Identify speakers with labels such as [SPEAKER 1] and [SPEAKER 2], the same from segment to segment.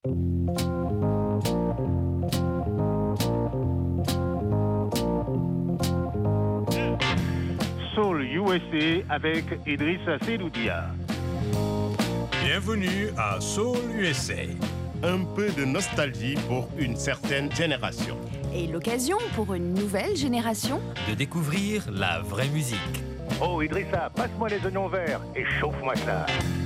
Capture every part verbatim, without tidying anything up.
[SPEAKER 1] Soul U S A avec Idrissa Seloudia.
[SPEAKER 2] Bienvenue à Soul U S A.
[SPEAKER 3] Un peu de nostalgie pour une certaine génération.
[SPEAKER 4] Et l'occasion pour une nouvelle génération
[SPEAKER 2] de découvrir la vraie musique.
[SPEAKER 1] Oh Idrissa, passe-moi les oignons verts et chauffe-moi ça.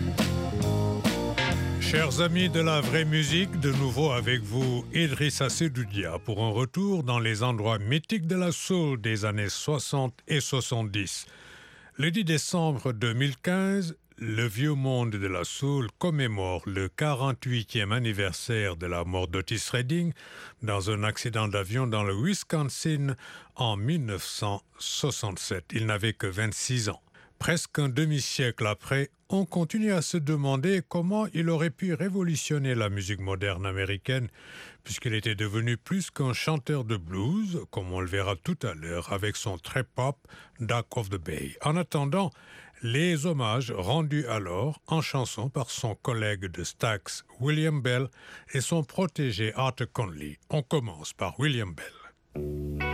[SPEAKER 5] Chers amis de la vraie musique, de nouveau avec vous, Idrissa Seloudia, pour un retour dans les endroits mythiques de la soul des années soixante et soixante-dix. Le dix décembre deux mille quinze, le vieux monde de la soul commémore le quarante-huitième anniversaire de la mort d'Otis Redding dans un accident d'avion dans le Wisconsin en mille neuf cent soixante-sept. Il n'avait que vingt-six ans. Presque un demi-siècle après, on continue à se demander comment il aurait pu révolutionner la musique moderne américaine, puisqu'il était devenu plus qu'un chanteur de blues, comme on le verra tout à l'heure avec son très pop Dock of the Bay. En attendant, les hommages rendus alors en chanson par son collègue de Stax, William Bell, et son protégé Arthur Conley. On commence par William Bell.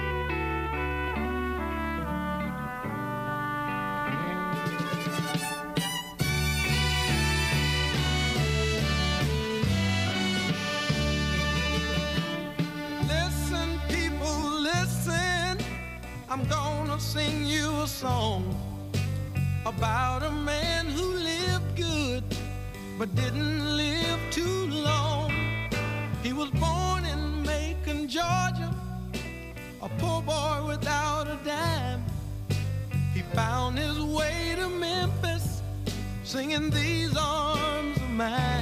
[SPEAKER 6] I'm gonna sing you a song about a man who lived good but didn't live too long. He was born in Macon, Georgia, a poor boy without a dime. He found his way to Memphis, singing These Arms of Mine.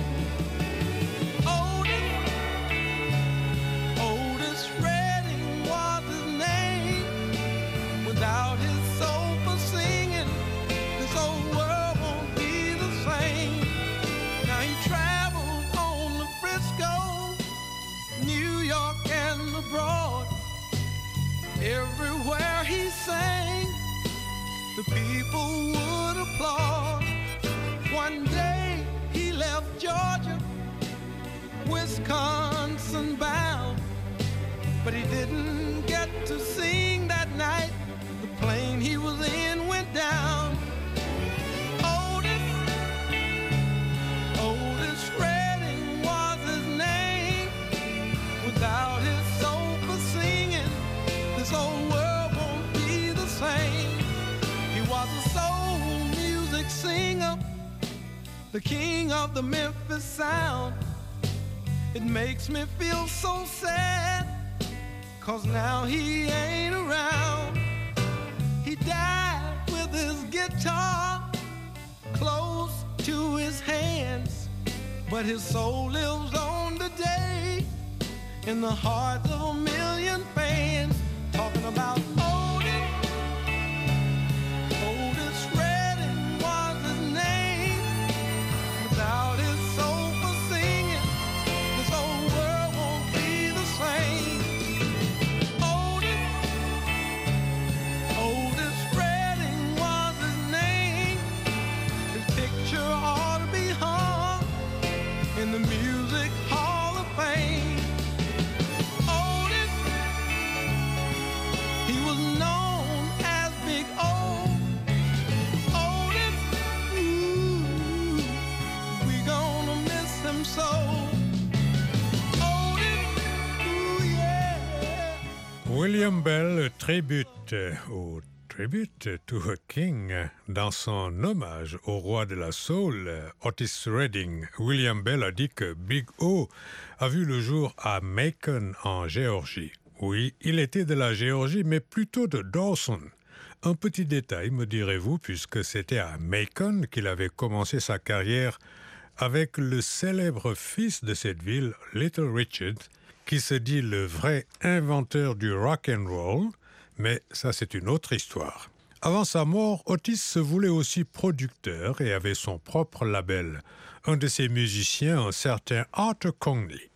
[SPEAKER 6] Without his soul for singing, this old world won't be the same. Now he travels on to Frisco, New York and abroad. Everywhere he sang, the people would applaud. One day he left Georgia, Wisconsin bound, but he didn't get to sing that night. The plane he was in went down. Otis, Otis Redding was his name. Without his soul for singing, this old world won't be the same. He was a soul music singer, the king of the Memphis sound. It makes me feel so sad, 'cause now he ain't around. He died with his guitar close to his hands, but his soul lives on today in the hearts of a million fans. Talking about Otis, Otis Redding was his name. Without his soul for singing, this whole world won't be the same. Ought to be hung in the Music Hall of Fame. Otis, he was known as Big O. Otis, ooh, we gonna miss him so. Otis, ooh, yeah.
[SPEAKER 5] William Bell, tribute au Tribute to a King, dans son hommage au roi de la soul, Otis Redding. William Bell a dit que Big O a vu le jour à Macon, en Géorgie. Oui, il était de la Géorgie, mais plutôt de Dawson. Un petit détail, me direz-vous, puisque c'était à Macon qu'il avait commencé sa carrière avec le célèbre fils de cette ville, Little Richard, qui se dit le vrai inventeur du rock and roll. Mais ça, c'est une autre histoire. Avant sa mort, Otis se voulait aussi producteur et avait son propre label. Un de ses musiciens, un certain Arthur Conley.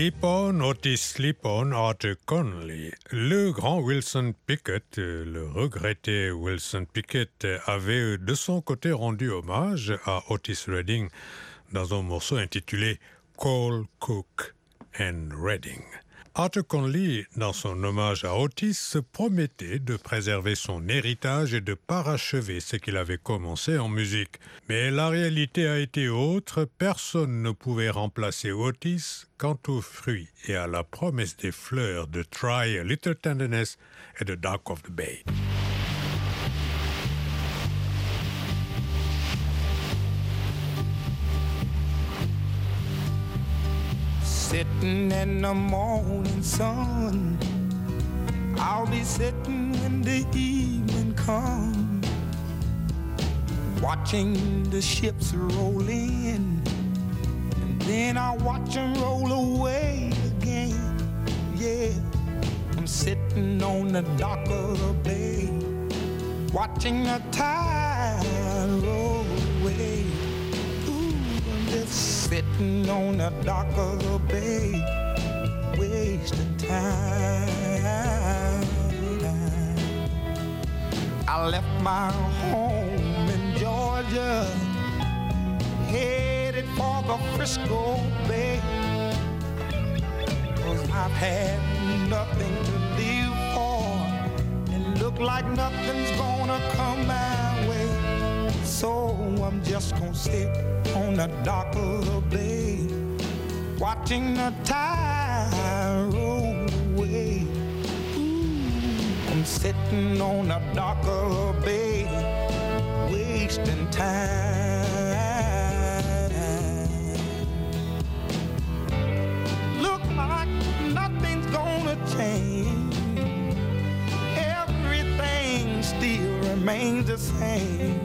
[SPEAKER 5] Sleep On, Otis Sleep On, Arthur Conley. Le grand Wilson Pickett, le regretté Wilson Pickett, avait de son côté rendu hommage à Otis Redding dans un morceau intitulé Cole, Cook and Redding. Arthur Conley, dans son hommage à Otis, promettait de préserver son héritage et de parachever ce qu'il avait commencé en musique. Mais la réalité a été autre, personne ne pouvait remplacer Otis quant aux fruits et à la promesse des fleurs de Try a Little Tenderness et de Dock of the Bay.
[SPEAKER 6] Sitting in the morning sun, I'll be sitting when the evening comes, watching the ships roll in, and then I'll watch them roll away again. Yeah, I'm sitting on the dock of the bay, watching the tide roll away. Just sitting on the dock of the bay, wasting time. I left my home in Georgia, headed for the Frisco Bay, 'cause I've had nothing to live for, and look like nothing's gonna come my way. So I'm just gonna sit on the dock of the bay, watching the tide roll away. Ooh, I'm sitting on the dock of the bay, wasting time. Look like nothing's gonna change, everything still remains the same.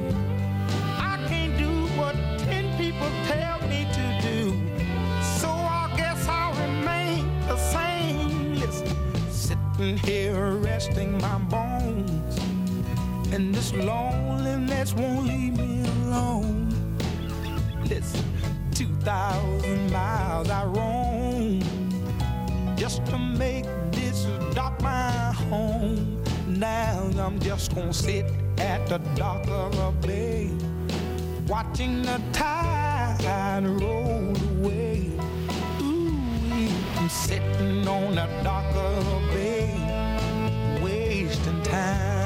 [SPEAKER 6] People tell me to do, so I guess I'll remain the same. Listen, sitting here resting my bones, and this loneliness won't leave me alone. Listen, two thousand miles I roam just to make this dock my home. Now I'm just gonna sit at the dock of a bay, watching the tide roll away. Ooh, I'm sitting on the dock of the bay, wasting time.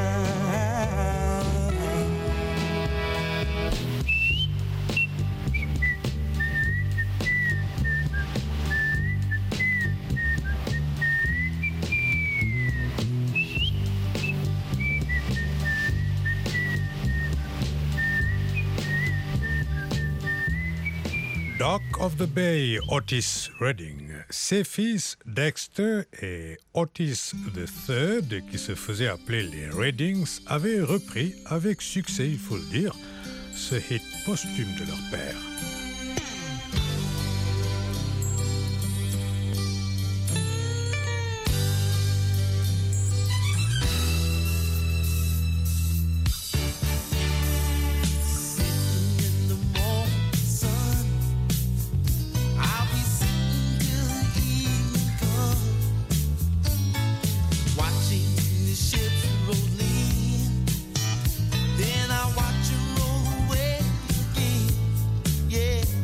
[SPEAKER 5] Dock of the Bay, Otis Redding. Ses fils Dexter et Otis the Third, qui se faisaient appeler les Reddings, avaient repris avec succès, il faut le dire, ce hit posthume de leur père.
[SPEAKER 6] Then I watch you roll away again. Yeah.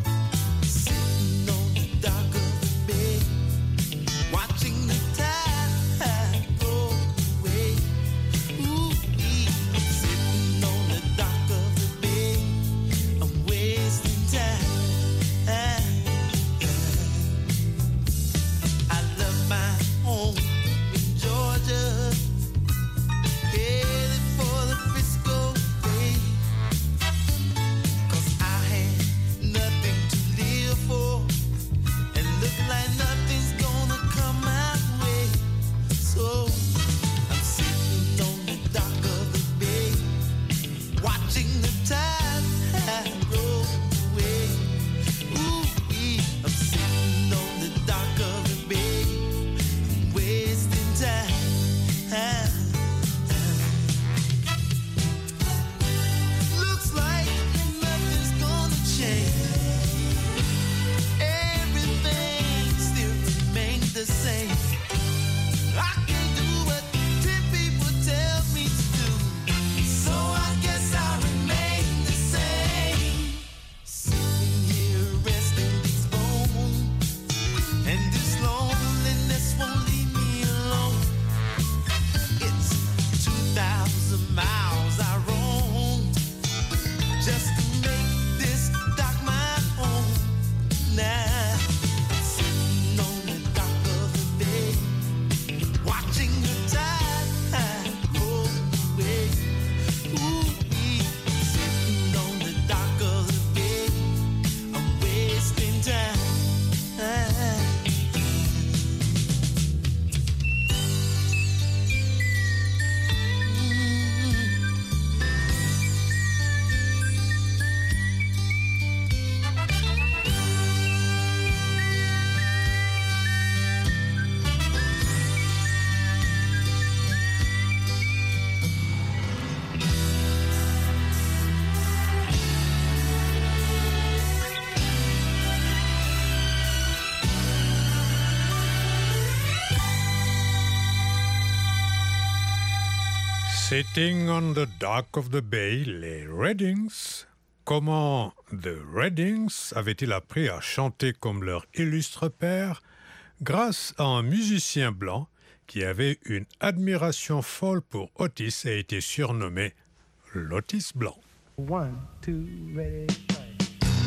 [SPEAKER 5] Sitting on the dock of the bay, les Reddings. Comment The Reddings avaient-ils appris à chanter comme leur illustre père? Grâce à un musicien blanc qui avait une admiration folle pour Otis et a été surnommé l'Otis Blanc.
[SPEAKER 6] One, two, ready, strike.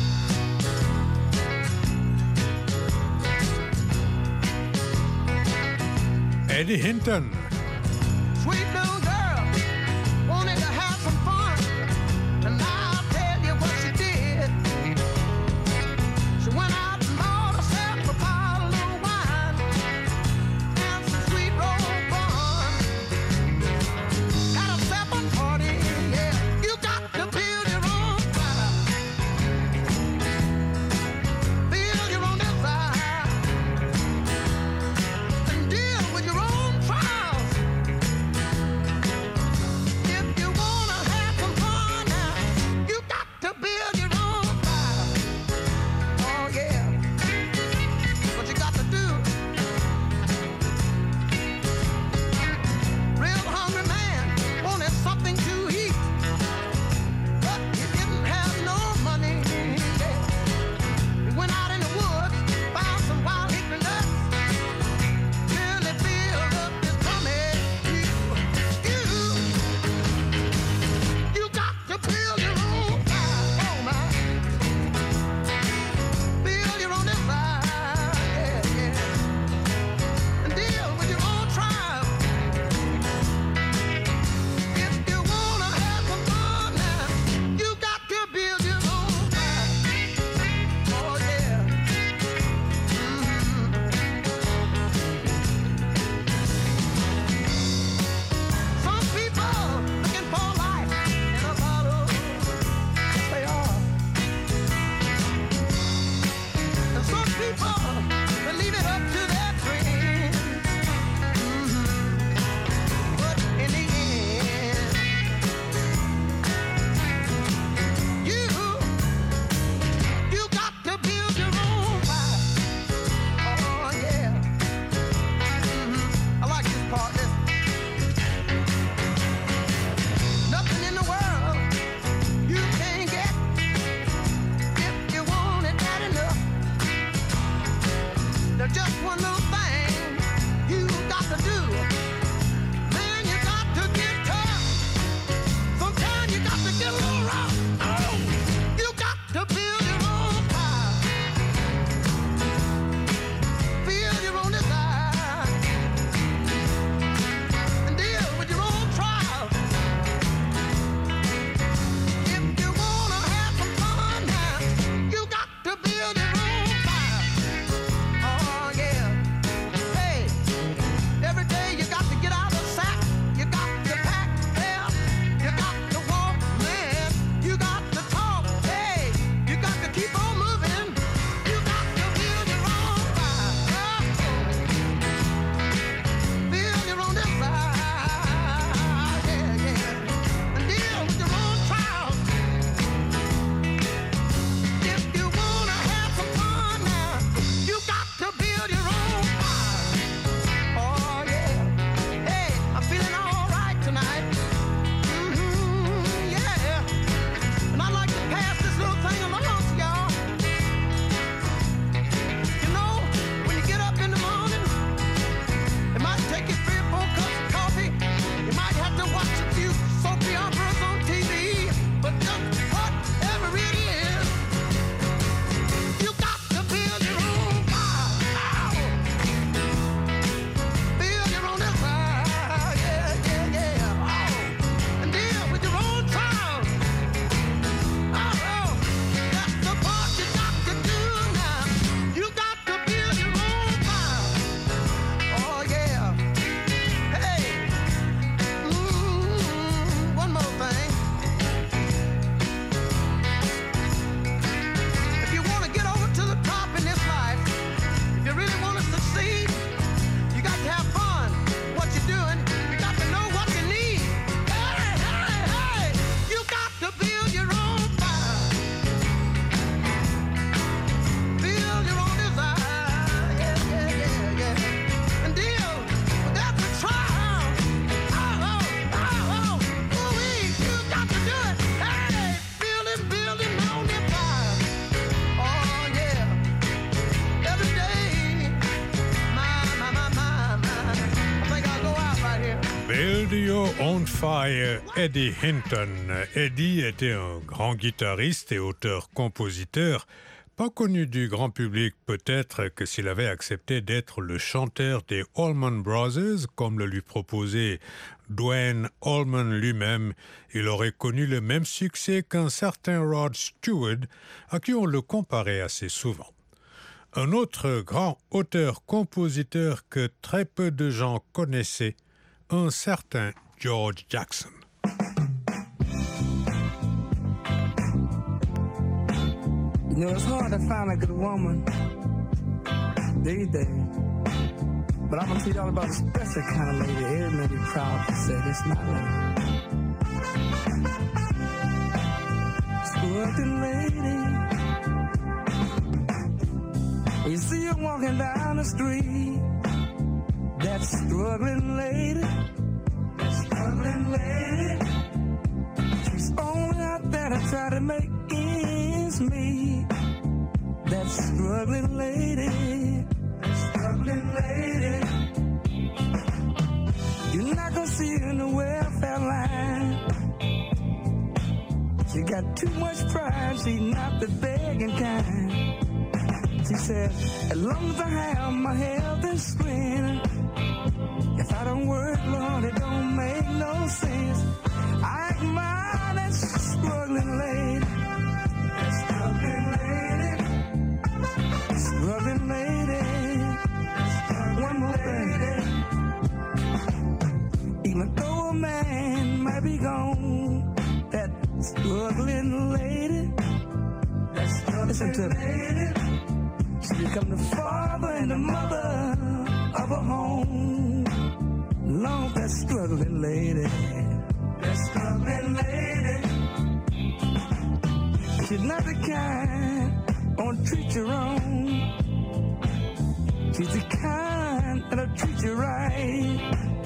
[SPEAKER 5] Eddie Hinton.
[SPEAKER 6] Sweet little girl wanted to have some fun, and I'll tell you what she did. She went out and bought herself a bottle of wine and some sweet roll bun. Had herself a party, yeah. You got to build your own fire, build your own desire, and deal with your own trials.
[SPEAKER 5] Build Your Own Fire, Eddie Hinton. Eddie était un grand guitariste et auteur-compositeur, pas connu du grand public peut-être que s'il avait accepté d'être le chanteur des Allman Brothers, comme le lui proposait Duane Allman lui-même, il aurait connu le même succès qu'un certain Rod Stewart, à qui on le comparait assez souvent. Un autre grand auteur-compositeur que très peu de gens connaissaient, un certain George Jackson.
[SPEAKER 7] You know, it's hard to find a good woman these days. But I'm gonna tell you all about a special kind of lady. Every man be proud to say this is my lady. Squirting lady. When you see her walking down the street, that struggling lady, that struggling lady, she's only out there to try to make ends meet. That struggling lady, that struggling lady, you're not gonna see her in the welfare line. She got too much pride, she's not the begging kind. She said, as long as I have my health and strength, if I don't work, Lord, it don't make no sense. I admire that struggling lady, that struggling lady, struggling lady. One more thing. Even though a man might be gone, that struggling lady, that struggling lady, she become the father and the mother of a home. Long that struggling lady, that struggling lady, she's not the kind won't treat you wrong. She's the kind that'll treat you right.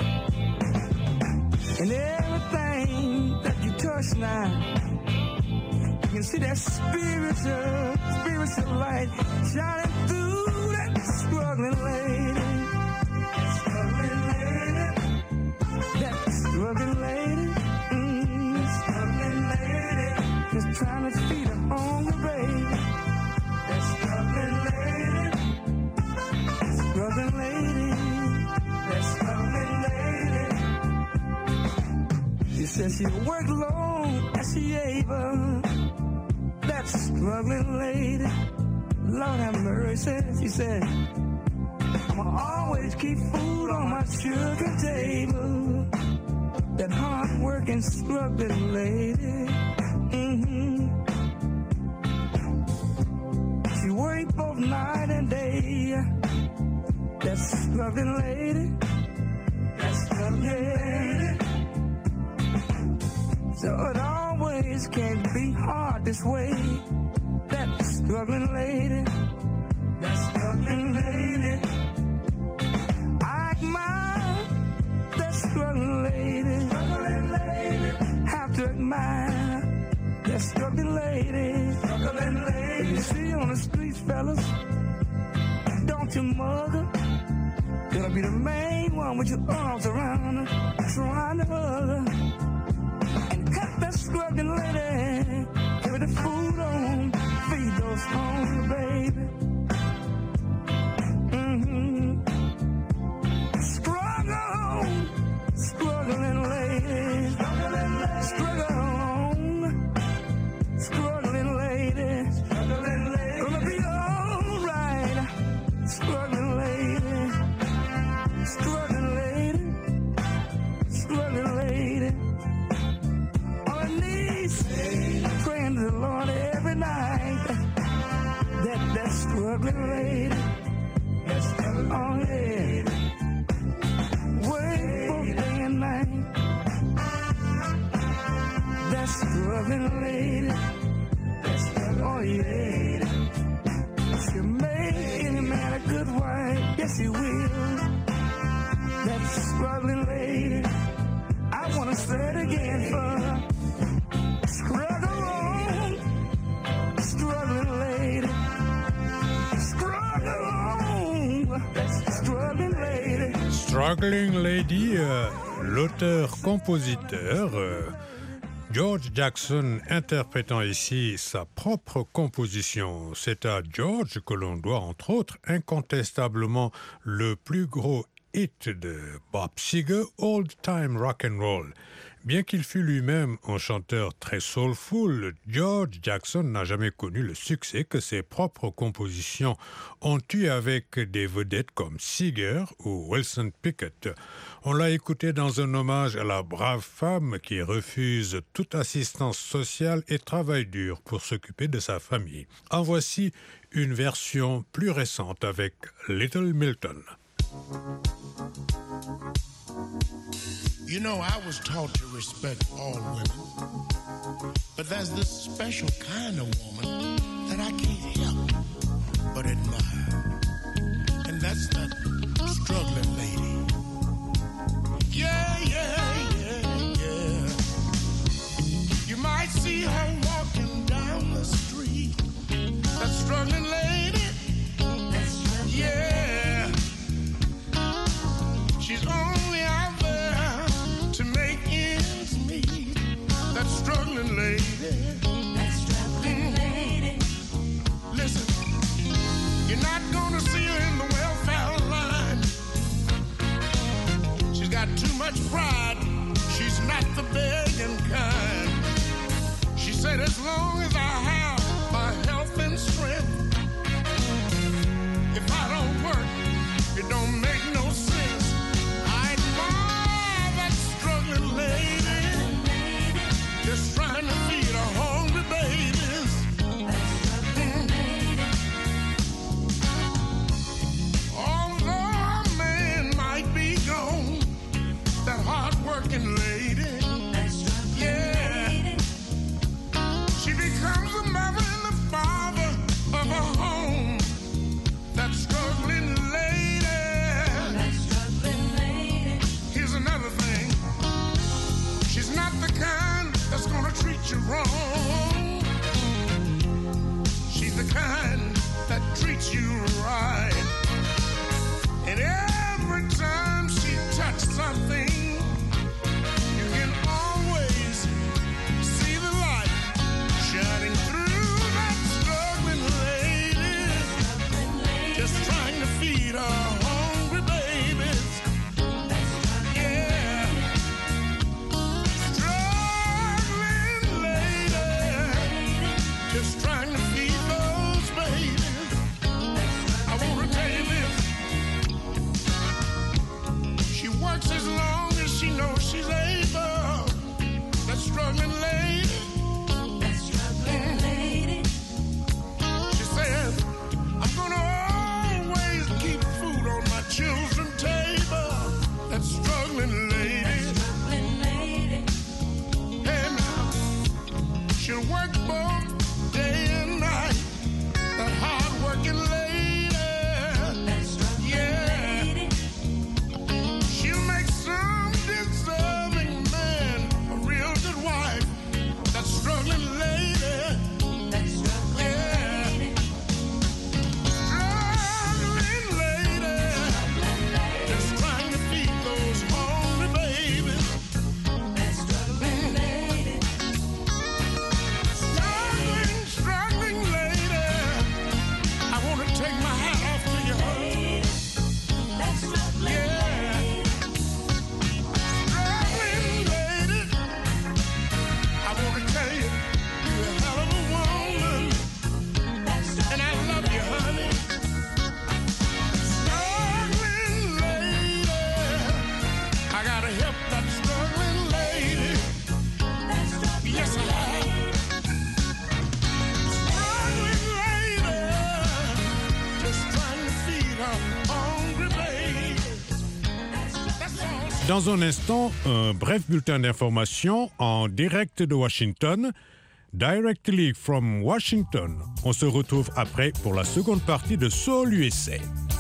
[SPEAKER 7] And everything that you touch now, you can see that spiritual, spiritual light shining through that struggling lady. That struggling lady. That struggling lady. Mm, struggling lady. Just trying to feed a hungry baby. That struggling lady. Struggling lady. That struggling lady. She said she'll work long as she able. That struggling lady, Lord have mercy. She said, I'ma always keep food on my sugar table. That hard-working, struggling lady. Mm-hmm. She worked both night and day. That struggling lady. That struggling lady. So it always can't be hard this way. That struggling lady, that struggling lady, I admire that struggling lady, struggling lady, have to admire that struggling lady, struggling lady. You see on the streets, fellas, don't you mug her. Gonna be the main one with your arms around her, trying to hug her. That struggling lady, give her the food on, feed those hungry baby. Mm-hmm. Struggle, struggling lady, struggle on, struggling lady, struggling lady, gonna be alright, struggling lady, struggling lady, struggling lady. Praying to the Lord every night. That that struggling lady, that struggling oh yeah, work both day and night. That struggling lady, that struggling oh yeah, she'll make any man a good wife. Yes, she will. That struggling lady, I wanna say it again for her. Struggle on, struggling lady. Struggle on, struggling lady.
[SPEAKER 5] Struggling Lady, euh, l'auteur-compositeur euh, George Jackson interprétant ici sa propre composition. C'est à George que l'on doit entre autres incontestablement le plus gros hit de Bob Seger, Old Time Rock and Roll. Bien qu'il fût lui-même un chanteur très soulful, George Jackson n'a jamais connu le succès que ses propres compositions ont eu avec des vedettes comme Seger ou Wilson Pickett. On l'a écouté dans un hommage à la brave femme qui refuse toute assistance sociale et travaille dur pour s'occuper de sa famille. En voici une version plus récente avec Little Milton.
[SPEAKER 8] You know, I was taught to respect all women, but there's this special kind of woman that I can't help but admire, and that's that struggling lady. Yeah, yeah, yeah, yeah. You might see her walking down the street, that struggling lady. Yeah, she's only out there to make ends meet. That struggling lady. That struggling lady. Listen, you're not gonna see her in the welfare line. She's got too much pride. She's not the begging kind. She said, as long as I have my health and strength, if I don't work, it don't make no sense. I admire that struggling lady, just trying to feed her hungry babies. Mm. Although a man might be gone, that hard-working lady, yeah, she becomes a mother and the father of a home. That struggling lady. That struggling lady. Here's another thing. She's not the kind that's gonna treat you wrong. She's the kind that treats you right. And every time she touches something, you can always see the light shining through that struggling lady. Just trying to feed her hungry babies. Yeah. Struggling lady. Just trying to feed those babies. I want to tell you this. She works as long as she knows she's able. That struggling lady. That struggling lady. She says, I'm gonna always keep food on my children's table. That struggling lady. That struggling lady. Hey now, she'll work both day and night. That hard-working lady. That struggling yeah. lady. She'll make some deserving man a real good wife. That struggling lady. That struggling yeah. lady. Struggling lady, just trying to feed those hungry babies. That struggling lady. Struggling, struggling lady. I want to take my hat off to you, honey. That struggling yeah. lady. Struggling lady. I want to tell you, you're a hell of a woman. And I love you, honey. Struggling lady, I gotta help that struggling lady. Yes, I have. Struggling lady, just trying to feed her hungry babies. That's all.
[SPEAKER 5] Dans un instant, un bref bulletin d'information en direct de Washington. Directly from Washington. On se retrouve après pour la seconde partie de Soul U S A.